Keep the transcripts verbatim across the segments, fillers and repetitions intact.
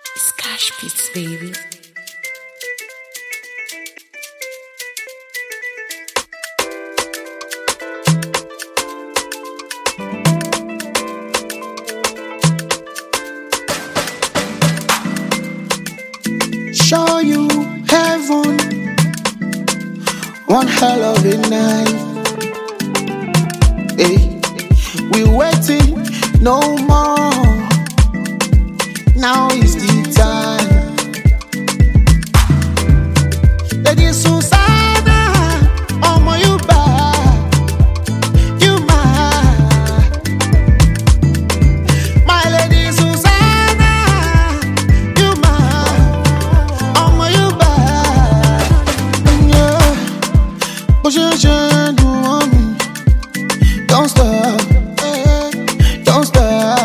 It's Cash Beats, baby. Show you heaven, one hell of a night. Hey, we waiting no more. Now is the time. Lady Susanna, omo you bad, you mad. My lady Susanna, you mad, omo you bad. Yeah, push your chain, you want me. Don't stop, don't stop.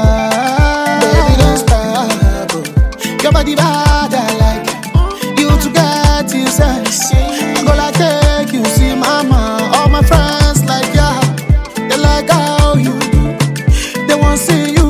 Your body bad, I like it. You to get in sense. I go like take you see mama. All my friends like ya. They like how you do. They want to see you